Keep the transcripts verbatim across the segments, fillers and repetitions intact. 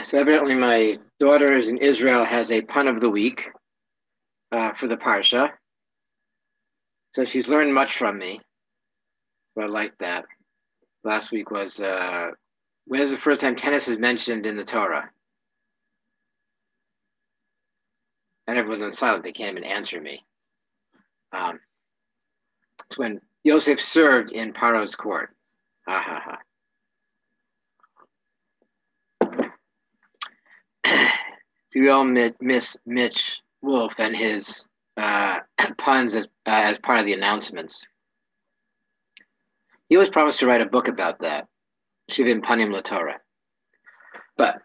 So evidently my daughter is in Israel has a pun of the week uh, for the Parsha. So she's learned much from me. So I like that. Last week was, uh, when is the first time tennis is mentioned in the Torah? And everyone's on silent. They can't even answer me. Um, it's when Yosef served in Paro's court. Ha ha ha. We all miss Mitch Wolf and his uh, puns as, uh, as part of the announcements. He always promised to write a book about that. Shivim Panim LaTorah. But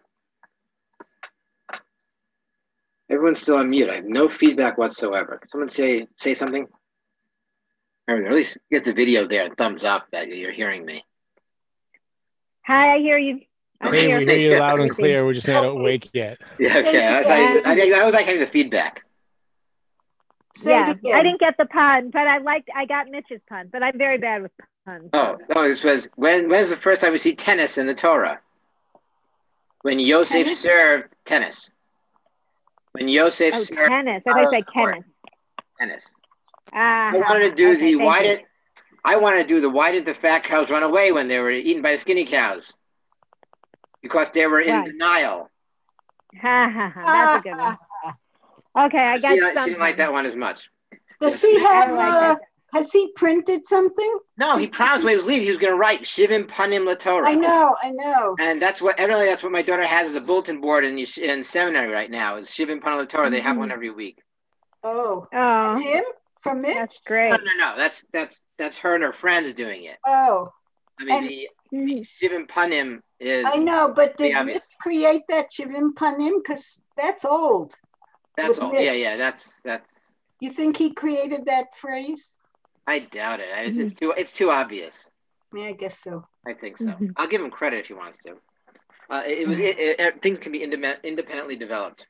everyone's still on mute. I have no feedback whatsoever. Can someone say say something? Or at least get the video there and thumbs up that you're hearing me. Hi, I hear you. I'm hey, here. We hear you loud and clear. We're just not awake yet. Yeah, okay. I was like, I, I was like having the feedback. Yeah, I didn't get the pun, but I liked. I got Mitch's pun, but I'm very bad with puns. Oh no! This was when. When's the first time we see tennis in the Torah? When Yosef tennis? served tennis. When Yosef oh, served tennis. I thought you said tennis. Tennis. Uh, I wanted to do okay, the why you. did I wanted to do the why did the fat cows run away when they were eaten by the skinny cows? Because they were in right. denial. Ha ha ha! That's a good one. Okay, I got. She, she didn't like that one as much. Does he have? Like uh, has he printed something? No, he promised when he was leaving he was going to write Shivim Panim LaTorah. I know, I know. And that's what evidently that's what my daughter has as a bulletin board in in seminary right now. Is Shivim Panim LaTorah. Mm-hmm. They have one every week. Oh, oh, from him? From Mitch? That's great. No, no, no. That's that's that's her and her friends doing it. Oh, I mean and, the, the Shivim Panim is. I know, but did Mitch create that Shivim Panim? Because that's old. That's old. Mitch. Yeah, yeah. That's that's. You think he created that phrase? I doubt it. It's, mm-hmm. it's too it's too obvious. Yeah, I guess so. I think so. Mm-hmm. I'll give him credit if he wants to. Uh, it, it was it, it, things can be independent, independently developed.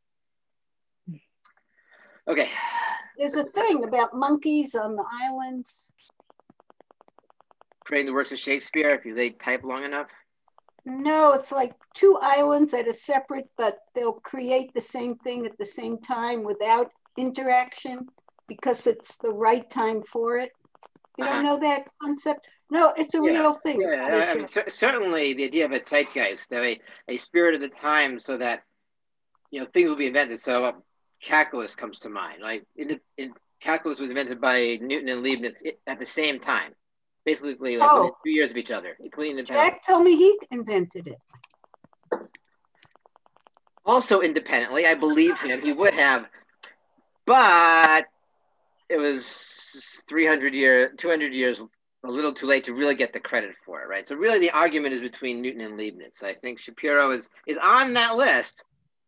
Okay. There's a thing about monkeys on the islands. Creating the works of Shakespeare if you lay pipe long enough. No, it's like two islands that are separate, but they'll create the same thing at the same time without interaction because it's the right time for it. You uh-huh. don't know that concept? No, it's a yeah. real thing. Yeah, I mean, c- certainly the idea of a zeitgeist, of a, a spirit of the time so that, you know, things will be invented. So uh, calculus comes to mind. Like in, in, calculus was invented by Newton and Leibniz at the same time. Basically, like oh. within two years of each other. Jack told me he invented it. Also independently, I believe him. He would have, but it was three hundred years, two hundred years, a little too late to really get the credit for it, right? So really the argument is between Newton and Leibniz. I think Shapiro is, is on that list,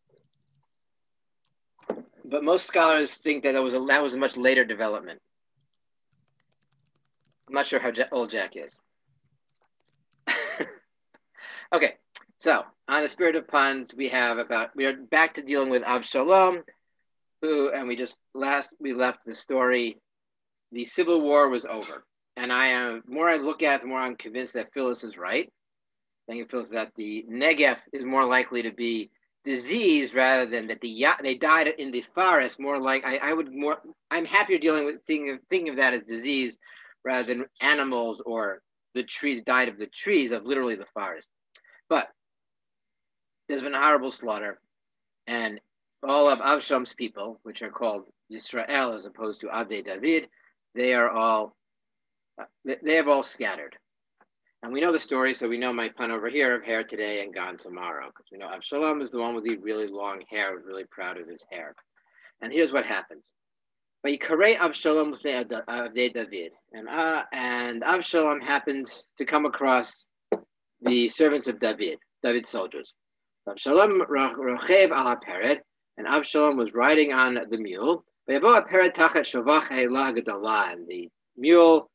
but most scholars think that it was a, that was a much later development. I'm not sure how old Jack is. Okay, so on the spirit of puns, we have about, we are back to dealing with Avshalom, who, and we just last, we left the story, the Civil War was over. And I am, the more I look at it, the more I'm convinced that Phyllis is right. I think Phyllis that the Negev is more likely to be disease rather than that the they died in the forest. More like I, I would more. I'm happier dealing with thinking of thinking of that as disease rather than animals or the trees died of the trees of literally the forest. But there's been a horrible slaughter, and all of Avshalom's people, which are called Yisrael as opposed to Avdei David, they are all. They have all scattered. And we know the story, so we know my pun over here of hair today and gone tomorrow. Because we know Avshalom is the one with the really long hair, was really proud of his hair. And here's what happens. Vayikare Avshalom Avdei David. And, uh, and Avshalom happened to come across the servants of David, David's soldiers. Avshalom rochev al haperet, and Avshalom was riding on the mule. Vayavo haperet tachat shovach ha'elah gedolah, and the mule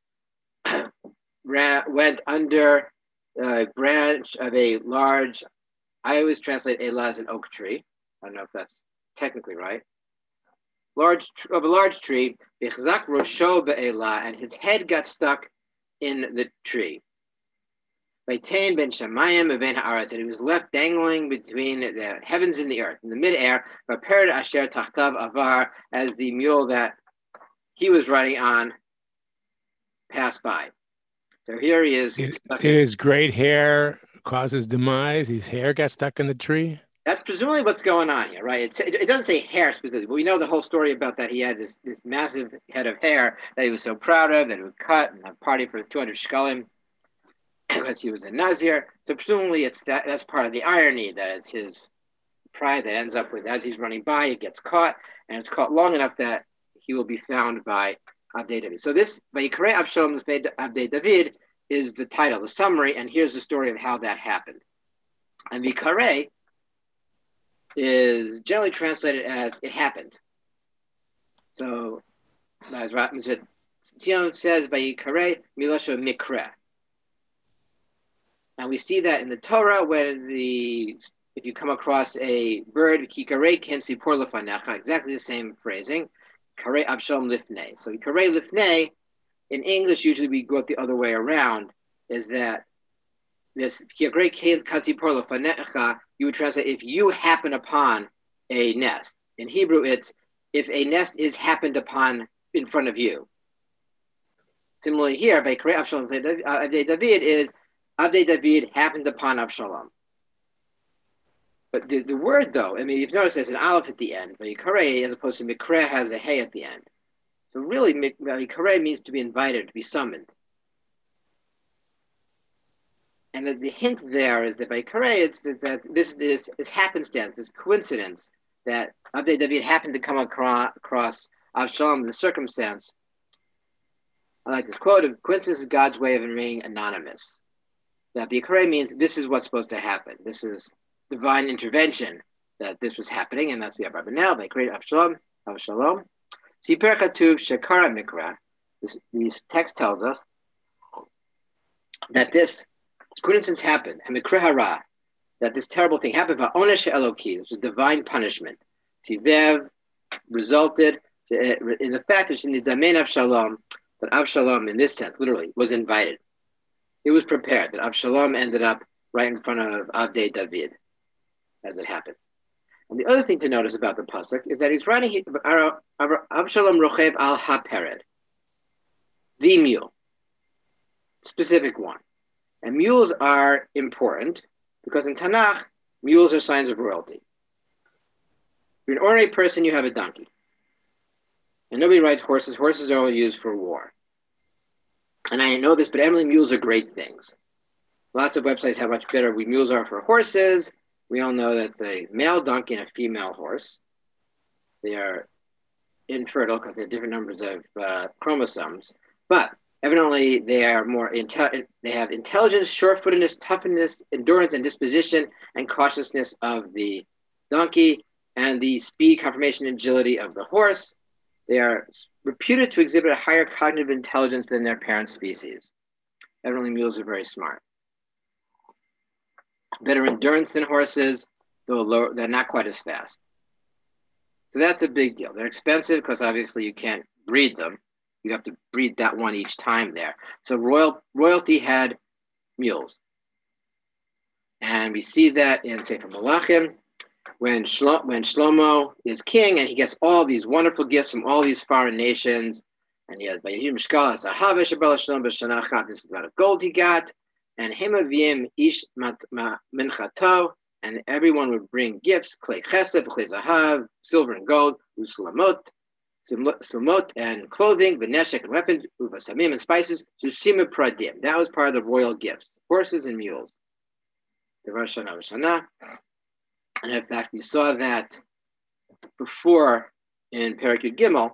went under a branch of a large, I always translate elah as an oak tree. I don't know if that's technically right. Large of a large tree, rosho be'elah, and his head got stuck in the tree. Vaitain ben Shamayim and ben Haaretz, and he was left dangling between the heavens and the earth, in the midair, prepared Asher Tachtav Avar, as the mule that he was riding on passed by. So here he is. Did, did his great hair cause his demise? His hair got stuck in the tree? That's presumably what's going on here, right? It's, it, it doesn't say hair specifically, but we know the whole story about that. He had this, this massive head of hair that he was so proud of, that he would cut and have a party for two hundred shekalim because he was a Nazir. So presumably it's that, that's part of the irony, that it's his pride that ends up with, as he's running by, it gets caught, and it's caught long enough that he will be found by Avdei David. So this, Vayikare Avshalom Avdei David, is the title, the summary, and here's the story of how that happened. And Vikare is generally translated as "it happened." So, as Tzion says, "Vayikare milasho mikra," and we see that in the Torah when the if you come across a bird, "Kikare ken sipor lefanecha," exactly the same phrasing, "Kare Avshalom lifnei." So, "Kare lifnei" in English, usually we go the other way around. Is that this "Kikare ken sipor lefanecha"? You would translate if you happen upon a nest. In Hebrew, it's if a nest is happened upon in front of you. Similarly here, Vayikare Avshalom Avdei David is Avdei David happened upon Avshalom. But the, the word, though, I mean, you've noticed there's an aleph at the end. Vayikare, as opposed to Mikra, has a hey at the end. So really, Vayikare means to be invited, to be summoned. And the, the hint there is that by Kare, it's that, that this is this happenstance, this coincidence that Avdei David happened to come across, across Avshalom, the circumstance. I like this quote: of coincidence is God's way of remaining anonymous. That Bikare means this is what's supposed to happen. This is divine intervention that this was happening, and that's the Rabbi now. Bikare Avshalom, Avshalom. Siper Katuv Shekara Mikra. This, this text tells us that this coincidence happened, and Mikra Hara, that this terrible thing happened. Va'onesh Eloki, this was divine punishment. Sivev resulted in the fact that in the Damen Avshalom, that Avshalom, in this sense, literally, was invited. It was prepared. That Avshalom ended up right in front of Avdei David, as it happened. And the other thing to notice about the pasuk is that he's writing Avshalom Rochev al HaPered, the mule, specific one. And mules are important because in Tanakh, mules are signs of royalty. If you're an ordinary person, you have a donkey. And nobody rides horses. Horses are only used for war. And I know this, but evidently mules are great things. Lots of websites how much better we mules are for horses. We all know that's a male donkey and a female horse. They are infertile because they have different numbers of uh, chromosomes. But evidently, they are more inte- they have intelligence, sure-footedness, toughness, endurance, and disposition, and cautiousness of the donkey, and the speed, conformation, and agility of the horse. They are reputed to exhibit a higher cognitive intelligence than their parent species. Evidently, mules are very smart. Better endurance than horses, though low, they're not quite as fast. So that's a big deal. They're expensive because obviously you can't breed them. You have to breed that one each time there. So royal royalty had mules. And we see that in Sefer Malachim, when, Shlo, when Shlomo is king and he gets all these wonderful gifts from all these foreign nations. And he has Vayihim Shkal as Ahava Shabal Shalom B'Shanachat. This is the amount of gold he got. And Hemavim Ish Minchato. And everyone would bring gifts, clay chesed, clay zahav, silver and gold, uslamot, Slumot and clothing, Vaneshek and weapons, Uvasamim and spices, Susima Pradim. That was part of the royal gifts, horses and mules. The Rosh Hashanah, Rosh Hashanah. And in fact, we saw that before in Perek Yud Gimel,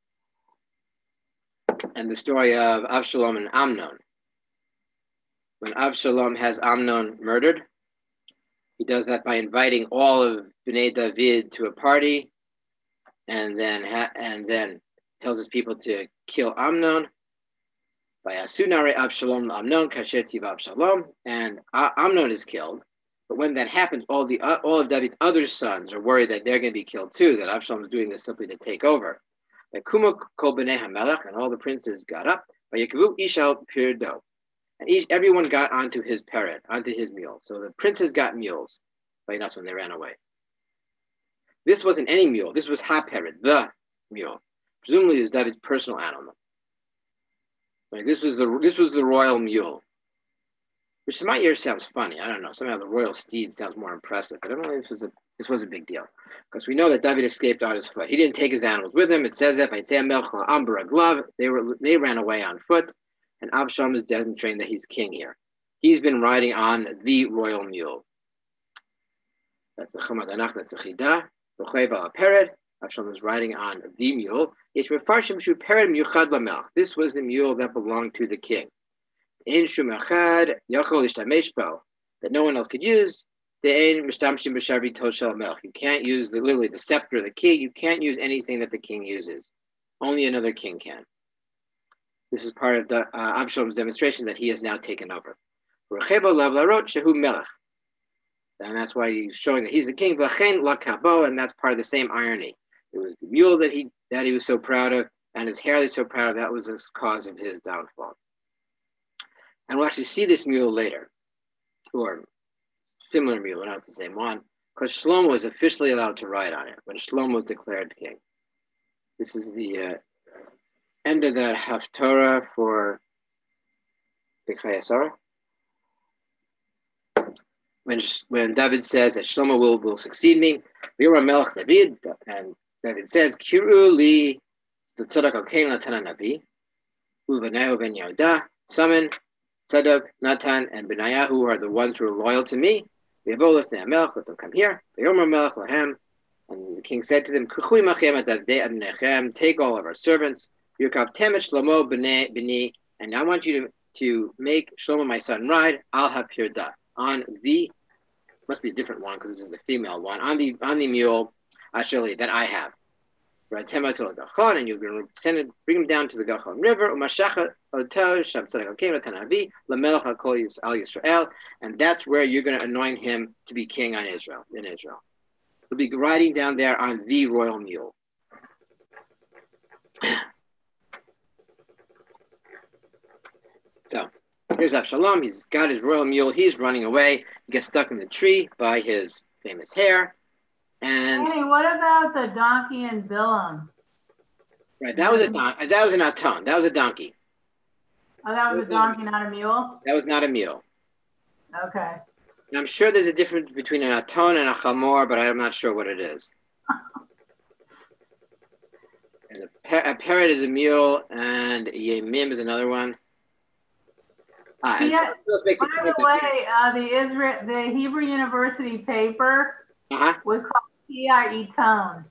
and the story of Avshalom and Amnon. When Avshalom has Amnon murdered, he does that by inviting all of Bnei David to a party, and then ha- and then tells his people to kill Amnon. By Asunare Avshalom Amnon Kasher Tiv Avshalom, and uh, Amnon is killed. But when that happens, all the uh, all of David's other sons are worried that they're going to be killed too. That Avshalom is doing this simply to take over. By Kuma Kol Bnei Hamelech, and all the princes got up. By Yekavu Ishal Pirdo, And each, everyone got onto his parrot, onto his mule. So the princes got mules. That's when they ran away. This wasn't any mule. This was ha-parrot, the mule. Presumably it was David's personal animal. Like this was the this was the royal mule. Which to my ears sounds funny. I don't know. Somehow the royal steed sounds more impressive. But I don't know. This was a this was a big deal because we know that David escaped on his foot. He didn't take his animals with him. It says that by glove. They were they ran away on foot, and Avshalom is demonstrating that he's king here. He's been riding on the royal mule. That's the Chamadanach. That's the Chidah. The Chayva Pered. Avshalom is riding on the mule. This was the mule that belonged to the king. In Shumachad Yachol Ishtameshpo, that no one else could use. You can't use the literally the scepter of the king. You can't use anything that the king uses. Only another king can. This is part of the uh, Avshalom's demonstration that he has now taken over. And that's why he's showing that he's the king. And that's part of the same irony. It was the mule that he that he was so proud of, and his hair that he's so proud of. That was the cause of his downfall. And we'll actually see this mule later, or similar mule, not the same one, because Shlomo was officially allowed to ride on it when Shlomo was declared king. This is the uh, end of that Haftorah for Bechayasara. When when David says that Shlomo will, will succeed me, V'yomar Melech David, and David says, Kiru li tzedek al-kain Natan Navi, u'v'nayahu ben Yehuda, summon Tzedek, Natan, and Benaiah, who are the ones who are loyal to me. V'yavo lifnei Melech, let them come here. V'yomar Melech lahem, and the king said to them, Kuchui machem et avdei adonechem, take all of our servants. Yirkav temet Shlomo b'nei b'ni, and I want you to, to make Shlomo my son ride. I'll have pirda on the, must be a different one because this is the female one, on the on the mule, actually, that I have. And you're going to send it, bring him down to the Gachon River, and that's where you're going to anoint him to be king on Israel, in Israel. He'll be riding down there on the royal mule. So here's Avshalom. He's got his royal mule. He's running away. He gets stuck in the tree by his famous hair. And hey, what about the donkey and Bilam? Right, that was a don- That was an aton. That was a donkey. Oh, that was, that was a donkey, not a mule. That was not a mule. Okay. And I'm sure there's a difference between an aton and a chamor, but I'm not sure what it is. a, par- a parrot is a mule, and a yemim is another one. Ah, and yeah, makes by the way, uh, the Israel, the Hebrew University paper uh-huh. was called P I Eton.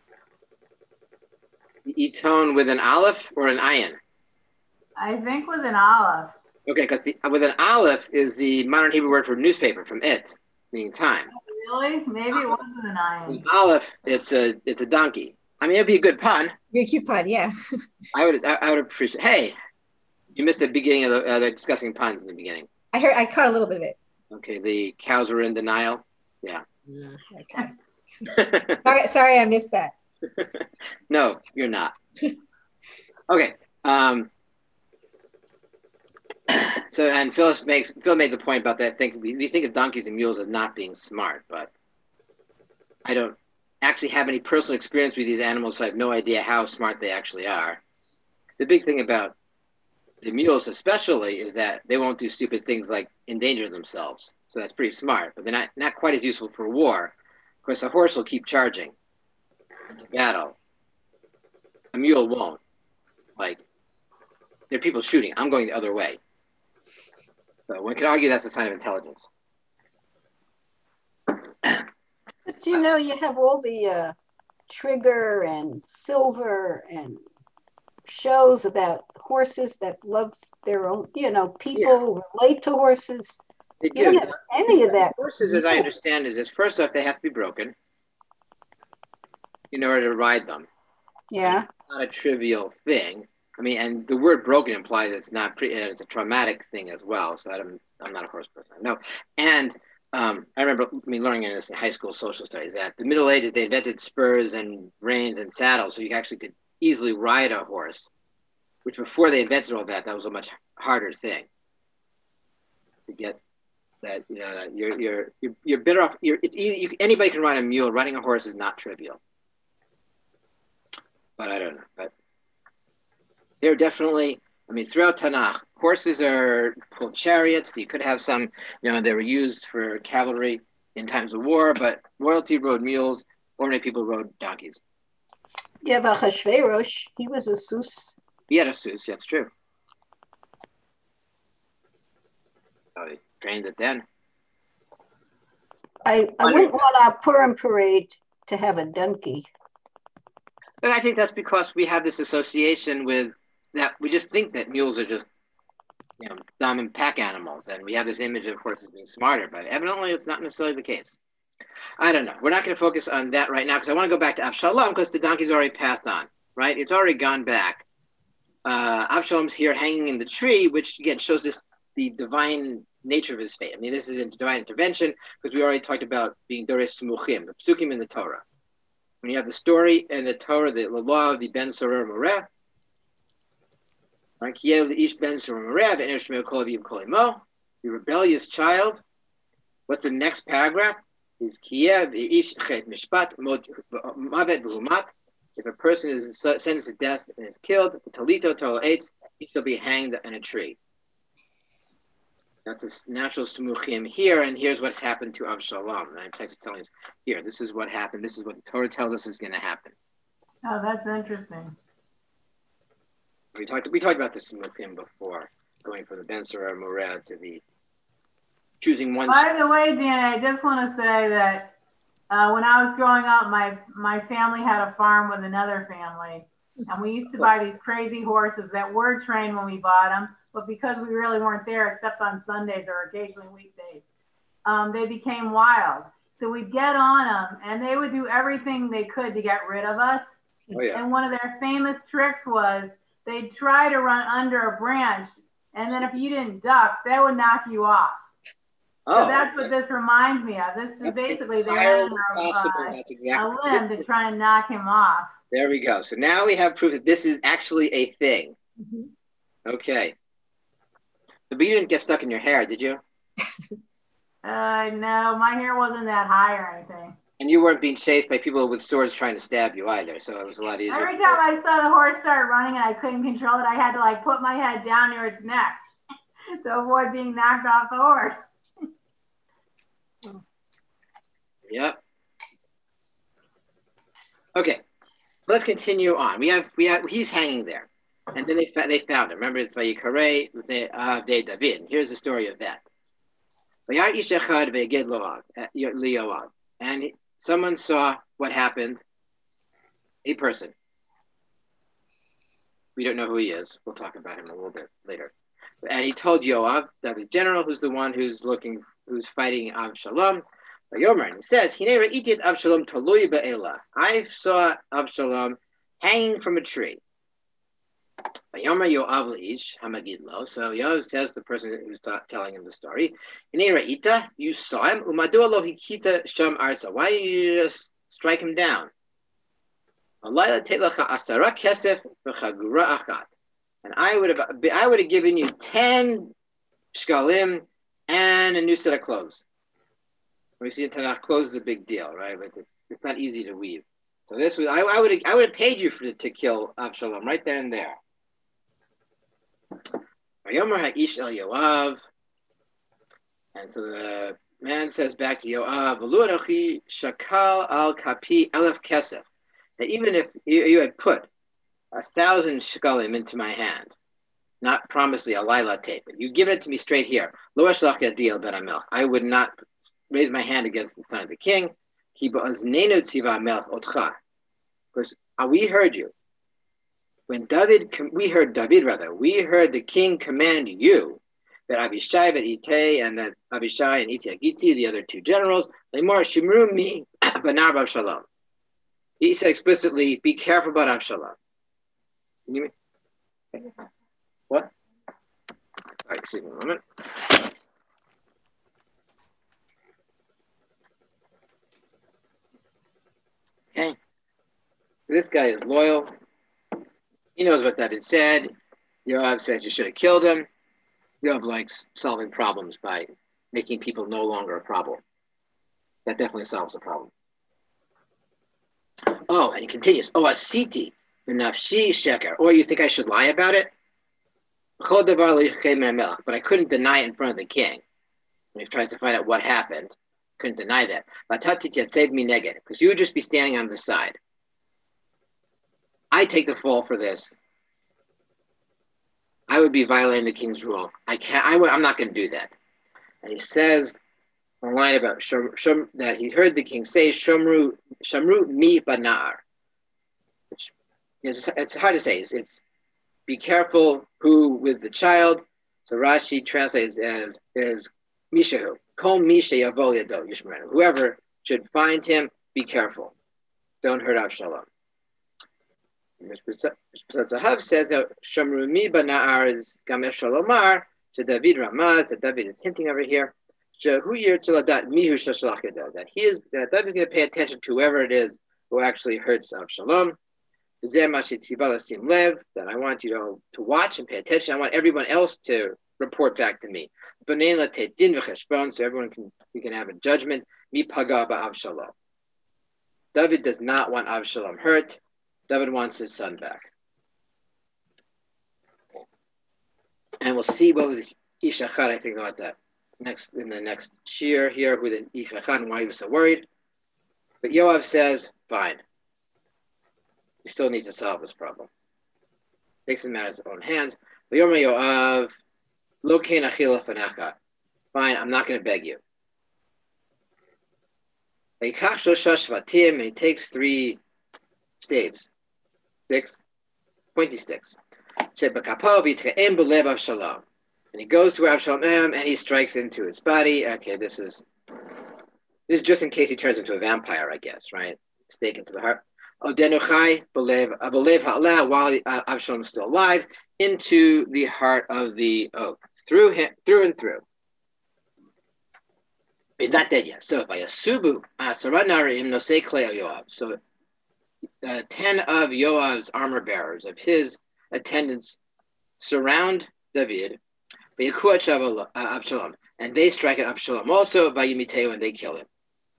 Eton with an aleph or an ayin? I think with an aleph. Okay, because with an aleph is the modern Hebrew word for newspaper, from it, meaning time. Oh, really? Maybe it wasn't an ayin. An aleph, it's a it's a donkey. I mean, it'd be a good pun. Be a cute pun, yeah. I would I, I would appreciate. Hey, you missed the beginning of the, uh, the discussing puns in the beginning. I heard. I caught a little bit of it. Okay, the cows were in denial. Yeah. Mm, okay. sorry, sorry, I missed that. No, you're not. Okay. Um, so, and Phyllis makes Phil made the point about that. Think we, we think of donkeys and mules as not being smart, but I don't actually have any personal experience with these animals, so I have no idea how smart they actually are. The big thing about the mules, especially, is that they won't do stupid things like endanger themselves. So that's pretty smart, but they're not not quite as useful for war. Of course, a horse will keep charging into battle. A mule won't. Like, there are people shooting. I'm going the other way. So one could argue that's a sign of intelligence. But you know, you have all the uh, Trigger and Silver and shows about horses that love their own, you know, people yeah. relate to horses. They do. You don't have any of that. Horses, as I understand, is this first off, they have to be broken in order to ride them. Yeah. It's not a trivial thing. I mean, and the word broken implies it's not pre- it's a traumatic thing as well. So I'm I'm not a horse person. No. And um, I remember me learning in this in high school social studies that the Middle Ages, they invented spurs and reins and saddles, so you actually could easily ride a horse, which before they invented all that, that was a much harder thing. to get that, you know, that you're you're you're, you're better off. You're it's easy. You, anybody can ride a mule. Riding a horse is not trivial. But I don't know. But they're definitely. I mean, throughout Tanakh, horses are pulled chariots. You could have some. You know, they were used for cavalry in times of war. But royalty rode mules. Ordinary people rode donkeys. Yeah, but Achashverosh, he was a sus. He had a sus. That's true. Oh, he trained it then. I, I wouldn't want our Purim parade to have a donkey. And I think that's because we have this association with that. We just think that mules are just, you know, dumb and pack animals. And we have this image of horses being smarter, but evidently it's not necessarily the case. I don't know. We're not going to focus on that right now because I want to go back to Avshalom because the donkey's already passed on, right? It's already gone back. Uh, Avshalom's here hanging in the tree, which again shows this the divine nature of his fate. I mean, this is a divine intervention because we already talked about being Doresh Smuchim, the Psukim in the Torah. When you have the story in the Torah, the law of the Ben Sorer Moreh, right? Kiev the Ish Ben Sorer Moreh, Ben Ishmael Kolavim Kolimo, the rebellious child. What's the next paragraph? Is Kiev Ish Chet Mishpat Mavet B'Humat. If a person is sentenced to death and is killed, Talito Torah Eitz, he shall be hanged on a tree. That's a natural smuchim here, and here's what's happened to Avshalom. And I'm telling us here, this is what happened. This is what the Torah tells us is going to happen. Oh, that's interesting. We talked we talked about the smuchim before, going from the Ben Sorer Moreh to the choosing one. By the way, Dan, I just want to say that uh, when I was growing up, my my family had a farm with another family, and we used to buy these crazy horses that were trained when we bought them. But because we really weren't there except on Sundays or occasionally weekdays, um, they became wild. So we'd get on them and they would do everything they could to get rid of us. Oh, yeah. And one of their famous tricks was they'd try to run under a branch. And then if you didn't duck, they would knock you off. Oh, so that's okay. what this reminds me of. This is That's basically they entirely ran possible. uh, That's a exactly limb to try and knock him off. There we go. So now we have proof that this is actually a thing. Mm-hmm. Okay. But you didn't get stuck in your hair, did you? Uh, no, my hair wasn't that high or anything. And you weren't being chased by people with swords trying to stab you either, so it was a lot easier. Every time I saw the horse start running and I couldn't control it, I had to like put my head down near its neck to avoid being knocked off the horse. Yep. Okay, let's continue on. We have we have he's hanging there. And then they they found him. Remember, it's by Yikarei of De David. Here's the story of that. And someone saw what happened. A person. We don't know who he is. We'll talk about him a little bit later. And he told Yoav, that his general, who's the one who's looking, who's fighting Avshalom. Yomer, he says, I saw Avshalom hanging from a tree. So Yoav says the person who's telling him the story, you saw him. Why did you just strike him down? And I would have, I would have given you ten shkalim and a new set of clothes. We see in Tanakh, clothes is a big deal, right? But it's, it's not easy to weave. So this was, I, I would have, I would have paid you for to kill Avshalom right then and there. And so the man says back to Yoav, that even if you had put a thousand shekalim into my hand, not promise me a lila tape, but you give it to me straight here, I would not raise my hand against the son of the king, because we heard you. When David, we heard David rather, we heard the king command you, that Abishai and Ittai, and that Abishai and Ittai Agiti, the other two generals, Lemar Shimru mi banar Avshalom. He said explicitly, be careful about Avshalom. What? Sorry, excuse me a moment. Okay. This guy is loyal. He knows what David said. Yoav says you should have killed him. Yoav likes solving problems by making people no longer a problem. That definitely solves the problem. Oh, and he continues. Oh, asiti nafshi sheker. Or you think I should lie about it? But I couldn't deny it in front of the king. When he tries to find out what happened, couldn't deny that. Because you would just be standing on the side. I take the fall for this. I would be violating the king's rule. I can't. I, I'm not going to do that. And he says a line about shum, shum, that he heard the king say, "Shamru, shamru mi banar." Which it's, it's hard to say. It's, it's be careful who with the child. So Rashi translates as is mishahu. Kol misha yavo yado yishmerenu. Whoever should find him, be careful. Don't hurt Avshalom. Zahav says that Shamru mi banar is Gamesh Shalomar. To David Ramaz, that David is hinting over here. That he is that David is going to pay attention to whoever it is who actually hurts Avshalom. That I want you to, to watch and pay attention. I want everyone else to report back to me. So everyone can we can have a judgment. David does not want Avshalom hurt. David wants his son back. And we'll see what was Ishachar, I think, about that next in the next shir here, who the Ishachar and why he was so worried. But Yoav says, fine. We still need to solve this problem. Takes the matter in his own hands. But Yoav, Lokein achila fanecha. Fine, I'm not going to beg you. And he takes three staves, sticks, pointy sticks. And he goes to Avshalom and he strikes into his body. Okay, this is this is just in case he turns into a vampire, I guess, right? Stake into the heart. Odenuchai belev ha'ala, while Avshalom is still alive, into the heart of the oak, through him, through and through. He's not dead yet. So by Yasubu, Saranarim Nosei Klei Yoav. So uh, ten of Yoav's armor bearers, of his attendants, surround David, Absalom, and they strike at Absalom also by Yimiteu, and they kill him.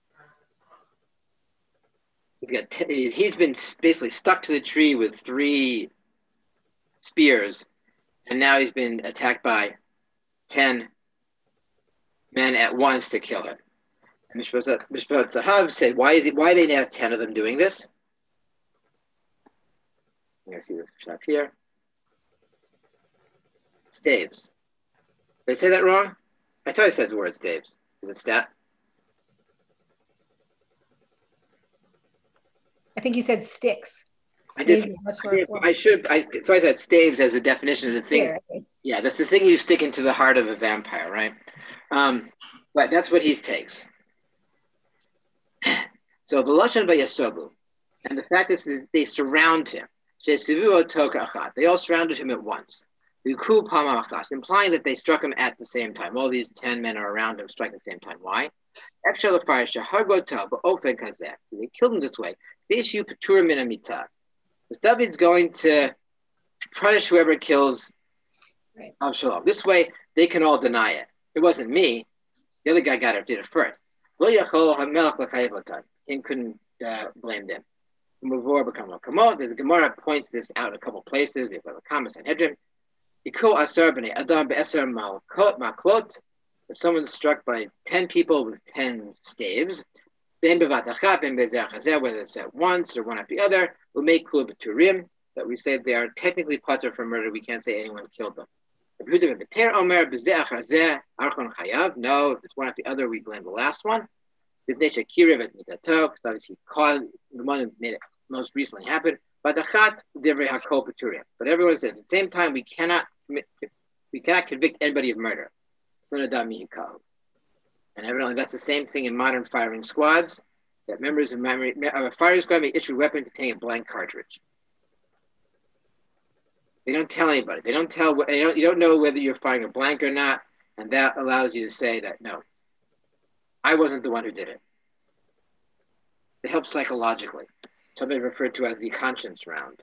Got t- he's been basically stuck to the tree with three spears, and now he's been attacked by ten men at once to kill him. And Mishpat Zahav said, "Why is it? Why they have ten of them doing this?" I'm gonna see the shop here. Staves. Did I say that wrong? I thought I said the word staves. Is it stat? I think you said sticks. I did. I, I should. I thought I said staves as a definition of the thing. Here, okay. Yeah, that's the thing you stick into the heart of a vampire, right? Um, but that's what he takes. So Baloshan Vayasobu, and the fact is, is they surround him. They all surrounded him at once, implying that they struck him at the same time. All these ten men are around him, striking at the same time. Why? They killed him this way. David's going to punish whoever kills Avshalom. This way, they can all deny it. It wasn't me. The other guy got it, did it first. King couldn't uh, blame them. The Gemara points this out in a couple places. We have a comment on Hedron. If someone's struck by ten people with ten staves, whether it's at once or one after the other, we'll make kula b'turim, that we say they are technically patur for murder. We can't say anyone killed them. No, if it's one after the other, we blame the last one. Because obviously caused the one that made it most recently happen. But everyone said at the same time we cannot commit, we cannot convict anybody of murder. And evidently that's the same thing in modern firing squads. That members of a firing squad may issue a weapon containing a blank cartridge. They don't tell anybody. They don't tell. They don't. You don't know whether you're firing a blank or not, and that allows you to say that no, I wasn't the one who did it. It helps psychologically. Something referred to as the conscience round.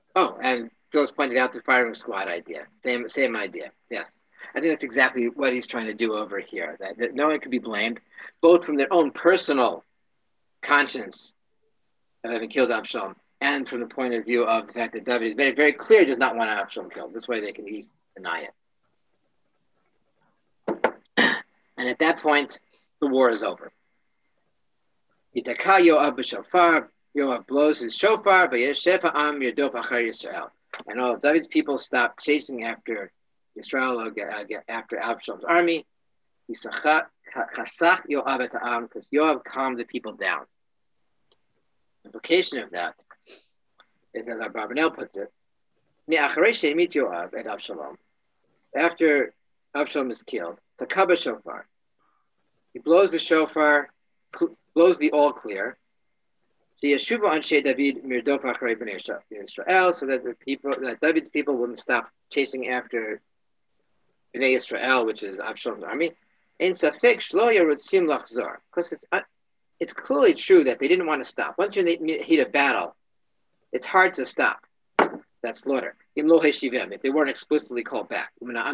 Oh, and Phil's pointing out the firing squad idea. Same same idea. Yes. I think that's exactly what he's trying to do over here. That, that no one could be blamed, both from their own personal conscience of having killed Absalom, and from the point of view of the fact that David is very, very clear does not want Absalom killed. This way they can deny it. And at that point, the war is over. Yitaka Yoav b'shofar, Yoav blows his shofar, v'yeshev ha'am yirdof achar Yisrael. And all of David's people stop chasing after Yisrael, after Absalom's army. Chasach Yoav et ha'am, because Yoav calmed the people down. The implication of that is, as our Barbanel puts it, Yoav et Absalom. After Absalom is killed, Takaba shofar. He blows the shofar, blows the all clear. Yeshuva anshe David mirdof acharei bnei Yisrael, so that the people, that David's people wouldn't stop chasing after Bnei Yisrael, which is Absalom's army. Ein safek shlo yerutzim lachzor, because it's uh, it's clearly true that they didn't want to stop. Once you're in the heat of battle, it's hard to stop that slaughter. If they weren't explicitly called back,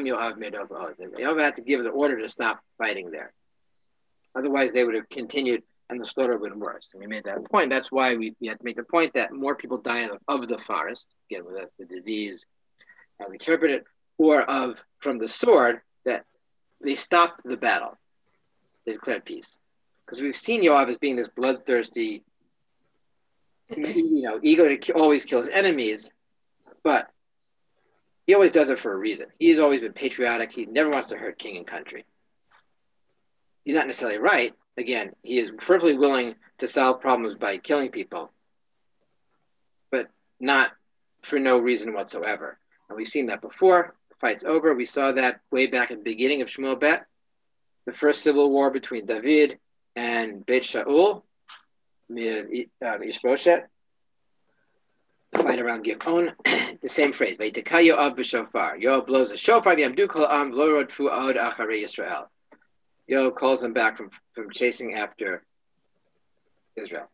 Yoav had to give the order to stop fighting there. Otherwise, they would have continued, and the slaughter would have been worse. And we made that point. That's why we, we had to make the point that more people die of, of the forest, again, whether that's the disease, how we interpret it, or of from the sword, that they stopped the battle. They declared peace. Because we've seen Yoav as being this bloodthirsty, you know, ego to always kill his enemies, but he always does it for a reason. He's always been patriotic. He never wants to hurt king and country. He's not necessarily right. Again, he is perfectly willing to solve problems by killing people, but not for no reason whatsoever. And we've seen that before. The fight's over. We saw that way back at the beginning of Shmuel Bet, the first civil war between David and Beit Shaul, Ishbosheth, the fight around Givon. The same phrase. Vayitaka Yoav b'shofar. Yoav blows the shofar. V'yamdu kol ha'am v'lo rodfu od acharei Yisrael. Yoav calls them back from, from chasing after Israel.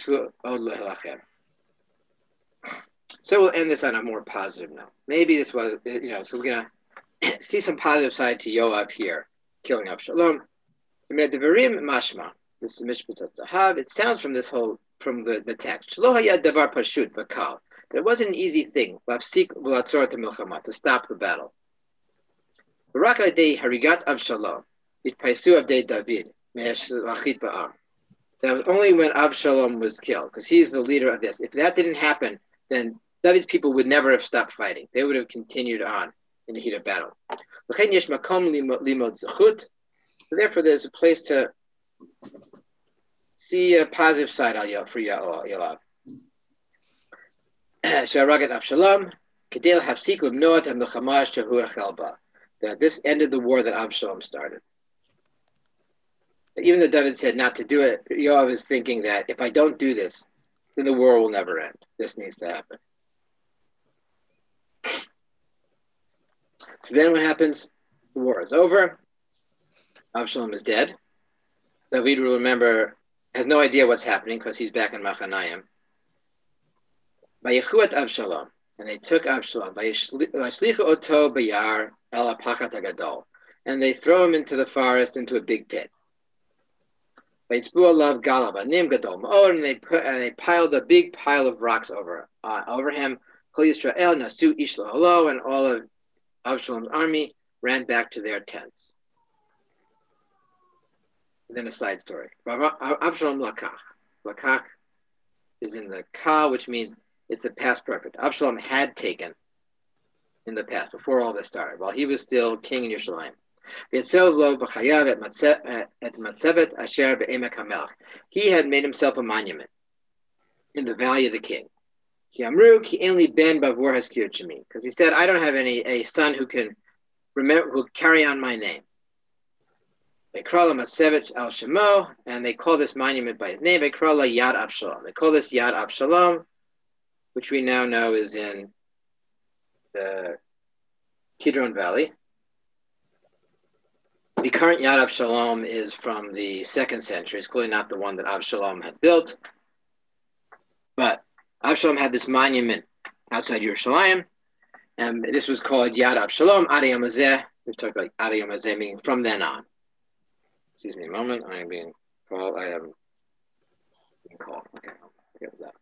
So we'll end this on a more positive note. Maybe this was, you know, so we're going to see some positive side to Yoav here, killing Absalom. Mashma. This is Mishpatot Zahav. It sounds from this whole, from the, the text, that it wasn't an easy thing to stop the battle. Harigat Absalom. It of David. That was only when Absalom was killed, because he's the leader of this. If that didn't happen, then David's people would never have stopped fighting. They would have continued on in the heat of battle. So therefore, there's a place to see a positive side for Yoav. Sharagat Absalom, Kedel Hafsik Limnoat HaMilchama Shehu Echel Ba. That this ended the war that Absalom started. Even though David said not to do it, Yoav is thinking that if I don't do this, then the war will never end. This needs to happen. So then what happens? The war is over. Absalom is dead. David, will remember, has no idea what's happening because he's back in Machanayim. Vayechuat Absalom, and they took Absalom. Vayishlichu oto bayar el hapachat hagadol, and they throw him into the forest, into a big pit. Vaytzbu alav galav anim gadol ma'od, and they put and they piled a big pile of rocks over uh, over him. Kol Yisrael nasu ish laholo, and all of Absalom's army ran back to their tents. And then a side story. Absalom lakach. Lakach is in the ka, which means it's the past perfect. Absalom had taken in the past, before all this started, while he was still king in Yerushalayim. He had made himself a monument in the valley of the king. Because he said, I don't have any a son who can remember, who carry on my name. They call him Matsevich al Shemo, and they call this monument by his name. They call it Yad Absalom. They call this Yad Absalom, which we now know is in the Kidron Valley. The current Yad Absalom is from the second century. It's clearly not the one that Absalom had built. But Absalom had this monument outside Yerushalayim. And this was called Yad Avshalom, Adi Yom Hazeh. We've talked about Adi Yom Hazeh, meaning from then on. Excuse me a moment. I am being called. I am being called. Okay, I'll forget that.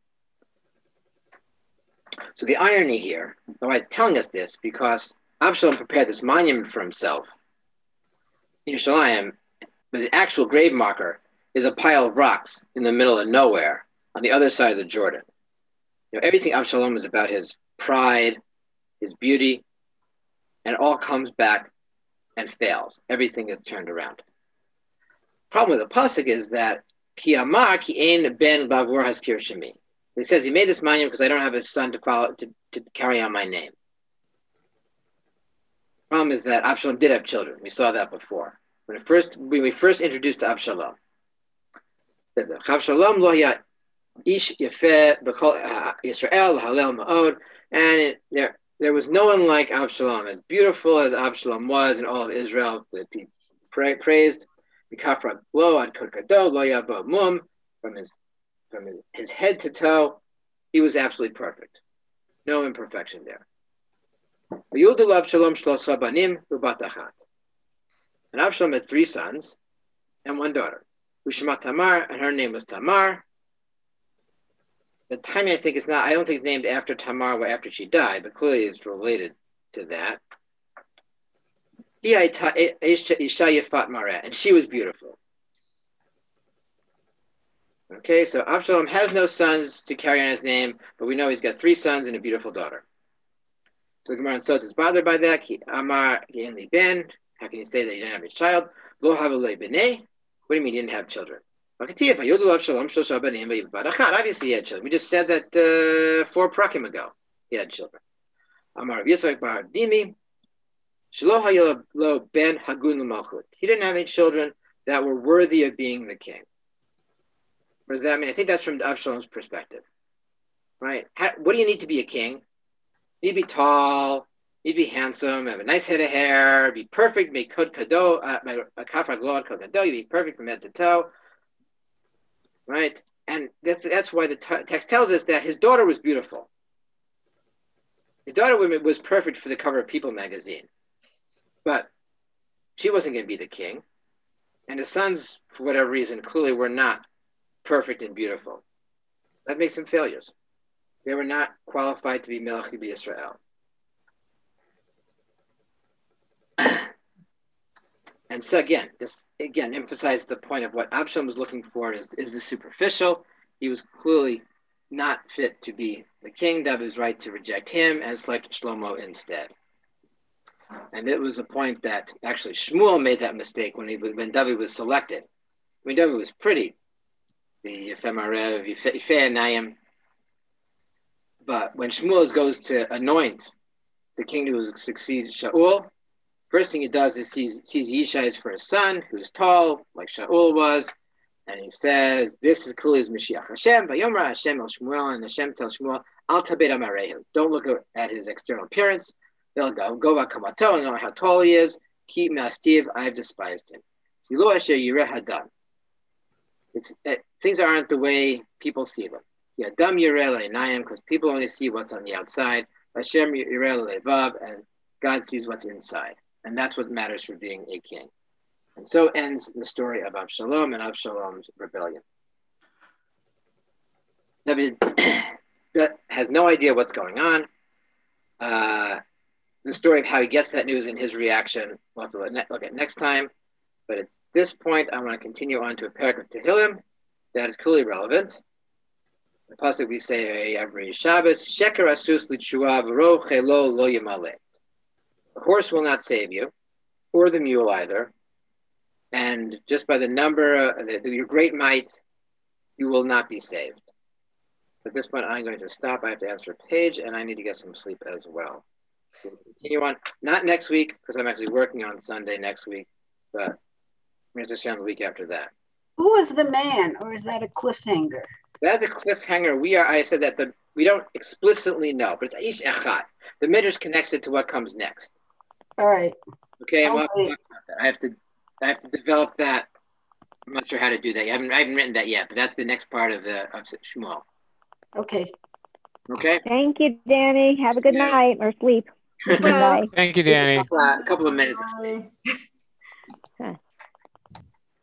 So the irony here, why it's telling us this, because Avshalom prepared this monument for himself in Yerushalayim, but the actual grave marker is a pile of rocks in the middle of nowhere on the other side of the Jordan. You know, everything Avshalom is about his pride, his beauty, and it all comes back and fails. Everything gets turned around. Problem with the pasuk is that Ki Amar Ki Ein Ben Bavur Haskir Shemi. It says he made this monument because I don't have a son to follow to, to carry on my name. Problem is that Avshalom did have children. We saw that before. When it first when we first introduced to Avshalom, it says Avshalom lo ya ish yefeh b'kol Yisrael halel ma'od, and it, there there was no one like Avshalom, as beautiful as Avshalom was in all of Israel. That he pra- praised Mikafra lo ad kodkado lo yabo mum, from his from his, his head to toe, he was absolutely perfect. No imperfection there. And Avshalom had three sons and one daughter. Ushma Tamar, and her name was Tamar. The timing, I think, is not, I don't think it's named after Tamar or after she died, but clearly it's related to that. And she was beautiful. Okay, so Avshalom has no sons to carry on his name, but we know he's got three sons and a beautiful daughter. So the Gemara in Sot is bothered by that. Amar Ben. How can you say that you didn't have a child? Lo havelei b'nei. What do you mean you didn't have children? Obviously he had children. We just said that uh, four prakim ago. He had children. Amar Yitzchak bar Dimi. Shelo hayolo ben hagun l'malchut. He didn't have any children that were worthy of being the king. What does that mean? I think that's from Avshalom's perspective, right? How, what do you need to be a king? You need to be tall, you need to be handsome, have a nice head of hair, be perfect, make kod kado, a kafra glod kod kado, you be perfect from head to toe, right? And that's that's why the t- text tells us that his daughter was beautiful. His daughter was perfect for the cover of People magazine, but she wasn't going to be the king, and his sons, for whatever reason, clearly were not perfect and beautiful. That makes them failures. They were not qualified to be Melech Yisrael. And so again, this again emphasizes the point of what Avshalom was looking for is, is the superficial. He was clearly not fit to be the king. David was right to reject him and select Shlomo instead. And it was a point that actually Shmuel made that mistake when he when David was selected. I mean, David was pretty. The Yefem Arev, Yifei Anayim. But when Shmuel goes to anoint the king who succeed Shaul, first thing he does is sees, sees Yishai for his son, who's tall, like Shaul was, and he says, this is clearly Mashiach Hashem, Vayomra Hashem el Shmuel, and Hashem tells Shmuel, Al tabed amarehu. Don't look at his external appearance. They'll go, go kamato, and know how tall he is. Keep Mastiv, I have despised him. Yilu asher yireh hadam. It's it, things aren't the way people see them. Yadam yireh le'inayim, because people only see what's on the outside. Hashem yireh le'vav, and God sees what's inside. And that's what matters for being a king. And so ends the story of Avshalom and Avshalom's rebellion. David has no idea what's going on. Uh, the story of how he gets that news and his reaction, we'll have to look at next time. But at this point, I want to continue on to a parak of Tehillim that is clearly relevant. The pasuk we say every Shabbos, Sheker asus l'tshua v'ro chelo lo yamale. The horse will not save you, or the mule either. And just by the number, of the, your great might, you will not be saved. At this point, I'm going to stop. I have to answer a page, and I need to get some sleep as well. So we'll continue on. Not next week, because I'm actually working on Sunday next week, but I'm going to stay on the week after that. Who is the man, or is that a cliffhanger? That's a cliffhanger. We are. I said that the we don't explicitly know, but it's Ish Echad. The Midrash connects it to what comes next. All right. Okay, I'm not talking about that. I have to, I have to develop that. I'm not sure how to do that. I haven't, I haven't written that yet, but that's the next part of the of Shmuel. Okay. Okay. Thank you, Danny. Have a good Yeah. night or sleep. Well, Bye. Thank you, Danny. A couple, uh, a couple of minutes. Bye.